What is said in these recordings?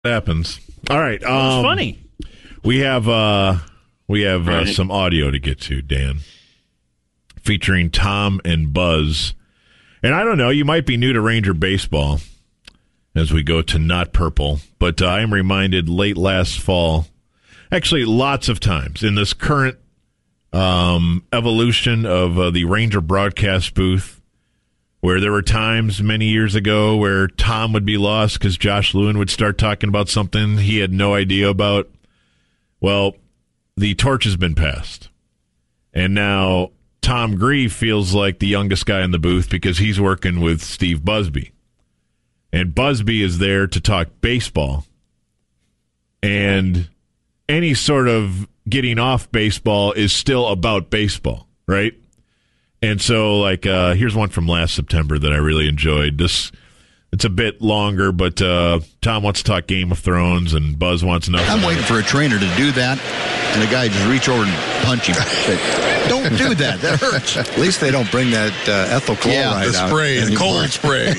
Happens. All right. It's funny. We have some audio to get to, Dan, featuring Tom and Buzz. And I don't know, you might be new to Ranger baseball as we go to Not Purple, but I am reminded late last fall, actually lots of times in this current evolution of the Ranger broadcast booth, where there were times many years ago where Tom would be lost because Josh Lewin would start talking about something he had no idea about. Well, the torch has been passed. And now Tom Grieve feels like the youngest guy in the booth because he's working with Steve Busby. And Busby is there to talk baseball. And any sort of getting off baseball is still about baseball, right? And so, here's one from last September that I really enjoyed. It's a bit longer, but Tom wants to talk Game of Thrones, and Buzz wants nothing. I'm waiting for a trainer to do that, and the guy just reach over and punch him. Don't do that. That hurts. At least they don't bring that ethyl chloride out. The spray, the cold spray.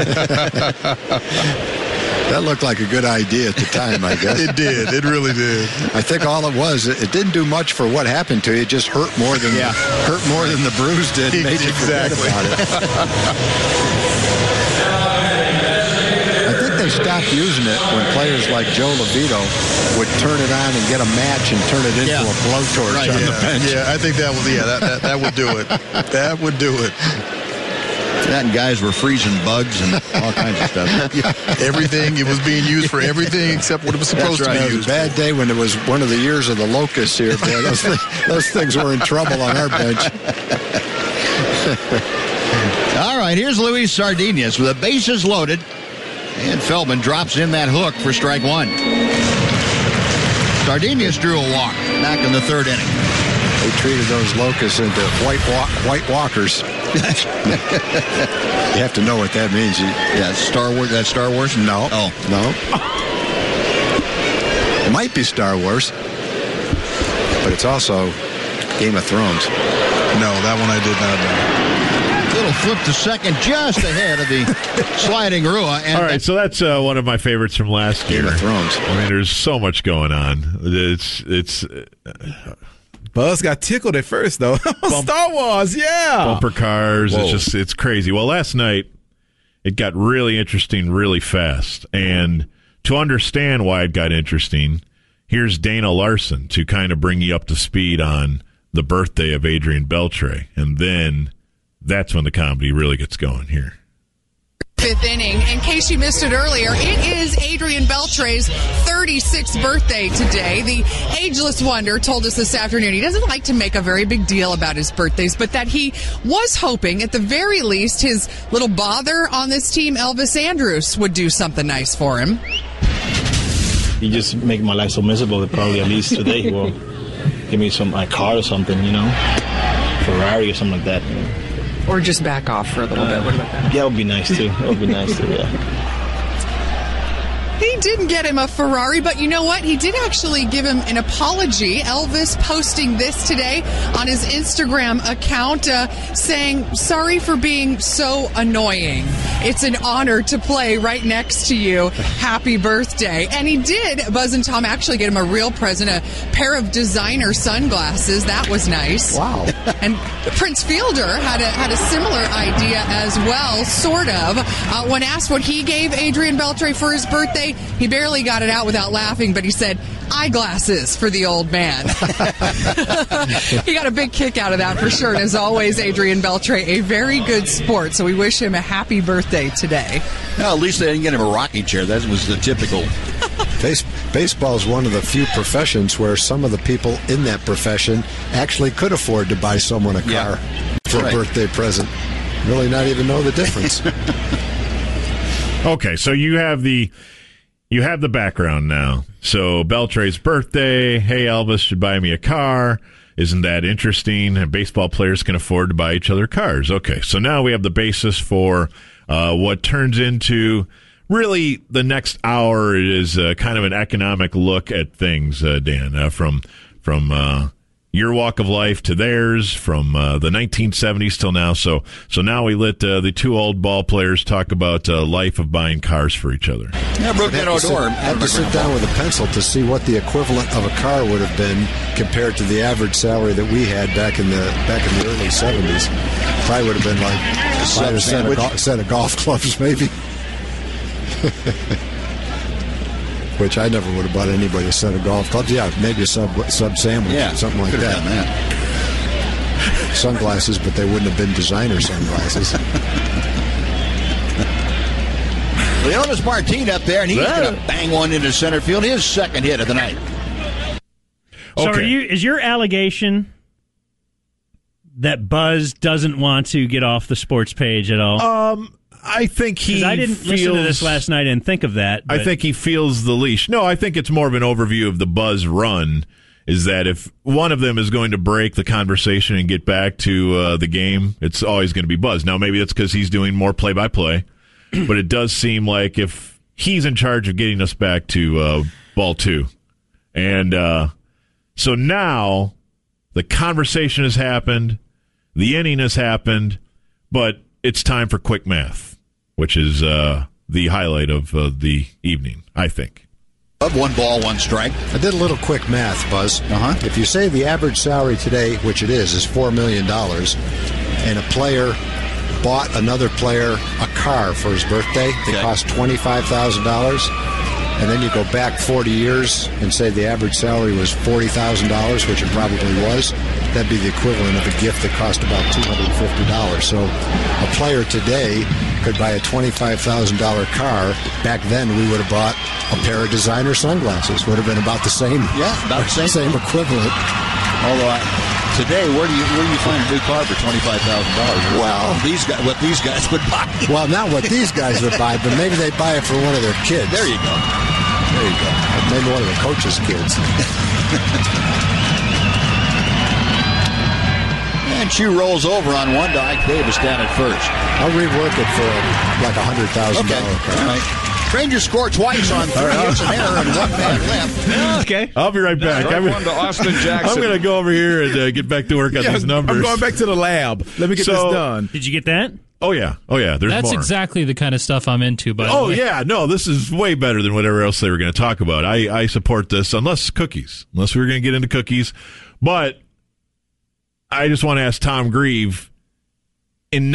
That looked like a good idea at the time, I guess. It did. It really did. I think all it was, it didn't do much for what happened to you. It just hurt more than the bruise did. Made you forget about it. I think they stopped using it when players like Joe Levito would turn it on and get a match and turn it into a blowtorch on the bench. Yeah, I think that would do it. That would do it. That and guys were freezing bugs and all kinds of stuff. Everything. It was being used for everything except what it was supposed to be used. It was a bad day when it was one of the years of the locusts here. Boy, those things were in trouble on our bench. All right, here's Luis Sardinas with the bases loaded. And Feldman drops in that hook for strike one. Sardinas drew a walk back in the third inning. They treated those locusts into white walkers. You have to know what that means. Star Wars. That's Star Wars? No. Oh. No. It might be Star Wars, but it's also Game of Thrones. No, that one I did not know. Little flip to second just ahead of the sliding Rua. And all right, so that's one of my favorites from last year. Game of Thrones. I mean, there's so much going on. It's Buzz got tickled at first, though. Star Wars, yeah. Bumper cars. Whoa. It's crazy. Well, last night, it got really interesting really fast. And to understand why it got interesting, here's Dana Larson to kind of bring you up to speed on the birthday of Adrian Beltre. And then that's when the comedy really gets going here. Fifth inning. In case you missed it earlier, it is Adrian Beltre's 36th birthday today. The ageless wonder told us this afternoon he doesn't like to make a very big deal about his birthdays, but that he was hoping, at the very least, his little bother on this team, Elvis Andrus, would do something nice for him. He just make my life so miserable that probably at least today he will give me a car or something, Ferrari or something like that. Or just back off for a little bit. What about that? Yeah, it would be nice, too. Yeah. He didn't get him a Ferrari, but you know what? He did actually give him an apology. Elvis posting this today on his Instagram account saying, sorry for being so annoying. It's an honor to play right next to you. Happy birthday. And he did, Buzz and Tom, actually get him a real present, a pair of designer sunglasses. That was nice. Wow. And Prince Fielder had a similar idea as well, sort of. When asked what he gave Adrian Beltre for his birthday, he barely got it out without laughing, but he said, eyeglasses for the old man. He got a big kick out of that for sure. And as always, Adrian Beltre, a very good sport. So we wish him a happy birthday today. Well, at least they didn't get him a rocking chair. That was the typical. Baseball is one of the few professions where some of the people in that profession actually could afford to buy someone a car for a birthday present. Really not even know the difference. Okay, so you have the background now. So Beltre's birthday, hey, Elvis should buy me a car. Isn't that interesting? And baseball players can afford to buy each other cars. Okay, so now we have the basis for what turns into really the next hour is kind of an economic look at things, Dan, from your walk of life to theirs from the 1970s till now. So now we let the two old ball players talk about life of buying cars for each other. Yeah, Brooke Odor. Had to sit down with a pencil to see what the equivalent of a car would have been compared to the average salary that we had back in the early 70s. Probably would have been like a set of golf clubs, maybe. Which I never would have bought anybody a set of golf clubs. Yeah, maybe a sub sandwich, something like that. Done that. Sunglasses, but they wouldn't have been designer sunglasses. Leonis Martin up there, and he's going to bang one into center field. His second hit of the night. So is your allegation that Buzz doesn't want to get off the sports page at all? I think I didn't listen to this last night and think of that. I think he feels the leash. No, I think it's more of an overview of the Buzz run, is that if one of them is going to break the conversation and get back to the game, it's always going to be Buzz. Now, maybe that's because he's doing more play-by-play, but it does seem like if he's in charge of getting us back to ball two. And so now the conversation has happened, the inning has happened, but it's time for quick math, which is the highlight of the evening, I think. 1 ball, 1 strike. I did a little quick math, Buzz. If you say the average salary today, which it is $4 million, and a player bought another player a car for his birthday that cost $25,000, and then you go back 40 years and say the average salary was $40,000, which it probably was, that'd be the equivalent of a gift that cost about $250. So a player today could buy a $25,000 car. Back then, we would have bought a pair of designer sunglasses. Would have been about the same. Yeah, about the same equivalent. Although today, where do you find a new car for $25,000? Well, what these guys would buy. Well, not what these guys would buy, but maybe they buy it for one of their kids. There you go. Maybe one of the coach's kids. And she rolls over on one to Ike Davis down at first. I'll rework it for like $100,000 car. All right. Rangers score twice on 3 hits and error and 1 man left. Okay. I'll be right back. One to Austin Jackson. I'm going to go over here and get back to work on these numbers. I'm going back to the lab. Let me get this done. Did you get that? Oh, yeah. That's more. Exactly the kind of stuff I'm into, by the way. Oh, yeah. No, this is way better than whatever else they were going to talk about. I support this, unless we were going to get into cookies. But I just want to ask Tom Grieve, in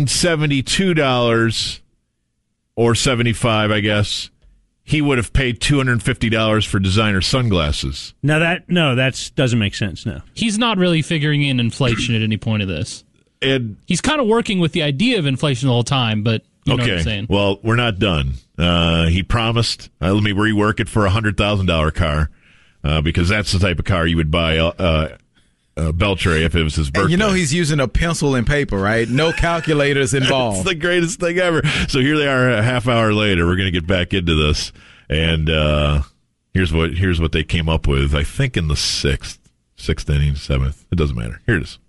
$1972 or $75, I guess, he would have paid $250 for designer sunglasses. That doesn't make sense. No, he's not really figuring in inflation at any point of this. And he's kind of working with the idea of inflation the whole time, but you know what I'm saying. Well, we're not done. He promised, let me rework it for a $100,000 car, because that's the type of car you would buy Beltre if it was his birthday. And he's using a pencil and paper, right? No calculators involved. It's the greatest thing ever. So here they are a half hour later. We're going to get back into this. And here's what they came up with, I think in the sixth inning, 7th. It doesn't matter. Here it is.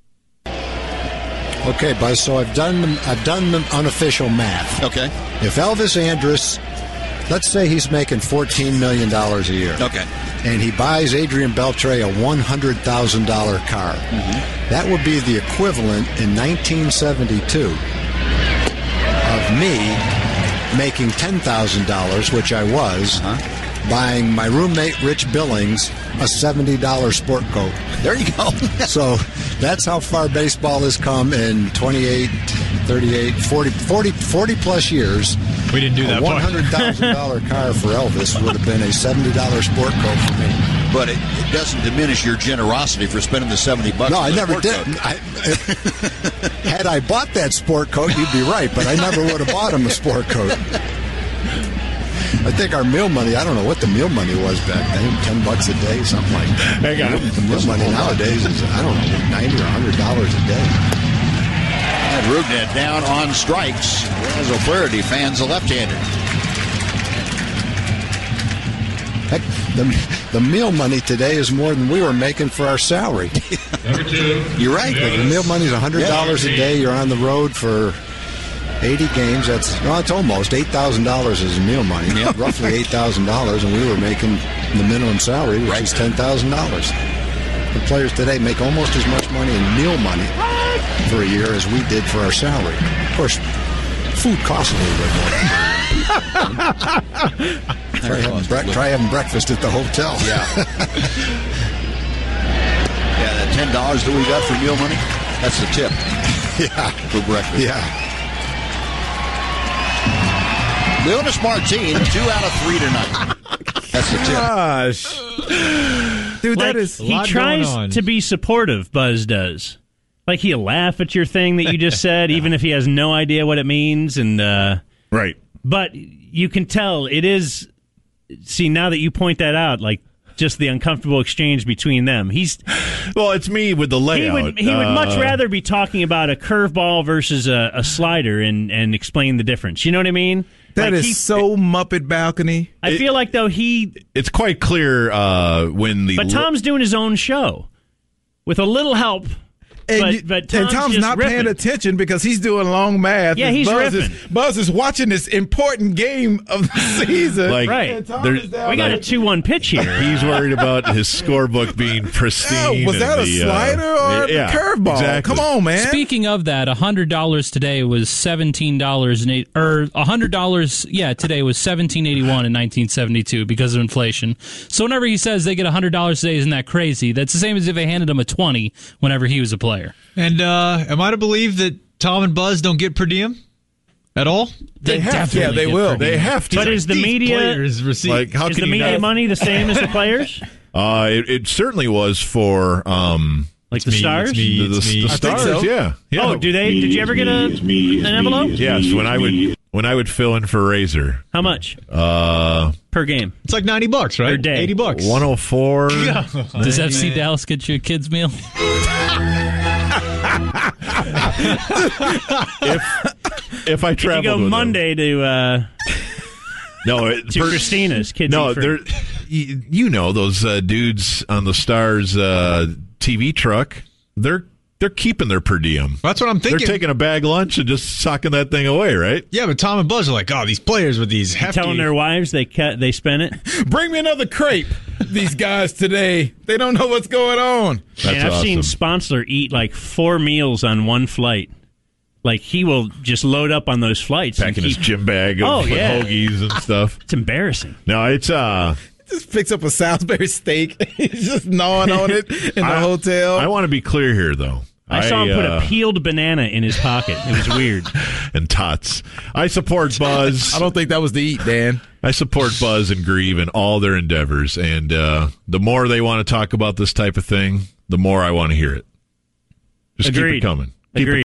Okay, Buzz, so I've done the unofficial math. Okay. If Elvis Andrus, let's say he's making $14 million a year. Okay. And he buys Adrian Beltre a $100,000 car. Mm-hmm. That would be the equivalent in 1972 of me making $10,000, which I was, buying my roommate Rich Billings a $70 sport coat. There you go. So that's how far baseball has come in 28, 38, 40 plus years. We didn't do that. A $100,000 car for Elvis would have been a $70 sport coat for me. But it doesn't diminish your generosity for spending the $70. No, I never did. Had I bought that sport coat, you'd be right, but I never would have bought him a sport coat. I think our meal money, I don't know what the meal money was back then, $10 a day, something like that. Hang on. The meal money nowadays is, I don't know, $90 or $100 a day. And Rugnet down on strikes as O'Flaherty fans a left-hander. Heck, the meal money today is more than we were making for our salary. Number 2. You're right. The meal money is $100 a day. You're on the road for 80 games. It's almost $8,000 is meal money. Yep. Roughly $8,000, and we were making the minimum salary, which is $10,000. The players today make almost as much money in meal money for a year as we did for our salary. Of course, food costs a little bit more. Try having breakfast at the hotel. Yeah. Yeah, that $10 that we got for meal money, that's the tip. Yeah. For breakfast. Yeah. Leonis Martin, 2 out of 3 tonight. That's the tip. Gosh. Dude, Like, that is he tries to be supportive, Buzz does. Like, he'll laugh at your thing that you just said, even if he has no idea what it means. And Right. But you can tell it is... See, now that you point that out, like, just the uncomfortable exchange between them. Well, it's me with the layout. He would much rather be talking about a curveball versus a slider and explain the difference. You know what I mean? That is so Muppet Balcony. I feel like, though, it's quite clear when the... But Tom's doing his own show with a little help. But Tom's not paying attention because he's doing long math. Yeah, he's riffing. Buzz is watching this important game of the season. Right. We got a 2-1 pitch here. He's worried about his scorebook being pristine. Was that a slider or a curveball? Exactly. Come on, man. Speaking of that, $100 today was $17.08, or $100, today was $17.81 in 1972 because of inflation. So whenever he says they get $100 today, isn't that crazy? That's the same as if they handed him a 20 whenever he was a player. And am I to believe that Tom and Buzz don't get per diem at all? They have to. Yeah, they will. They have to. But is the media like, how is can the media money the same as the players? It certainly was for like the Stars. The Stars, so. Yeah. Oh, do they? Did you ever get an envelope? Yes, when I would fill in for Razor. How much? Per game. It's like $90, right? Per day. $80. 104. Does FC Dallas get you a kid's meal? if I travel, you go Monday to Christina's kids. No, you know those dudes on the Stars TV truck. They're keeping their per diem. That's what I'm thinking. They're taking a bag lunch and just socking that thing away, right? Yeah, but Tom and Buzz are like, these players with these hefty... Telling their wives they spent it. Bring me another crepe. These guys today, they don't know what's going on. And I've seen Sponsler eat like 4 meals on one flight. Like, he will just load up on those flights. Packing his gym bag of hoagies and stuff. It's embarrassing. No, it's... just picks up a Salisbury steak. He's just gnawing on it in the hotel. I want to be clear here, though. I saw him put a peeled banana in his pocket. It was weird. And tots. I support Buzz. I don't think that was to eat, Dan. I support Buzz and Grieve in all their endeavors. And the more they want to talk about this type of thing, the more I want to hear it. Just keep it coming. Agreed.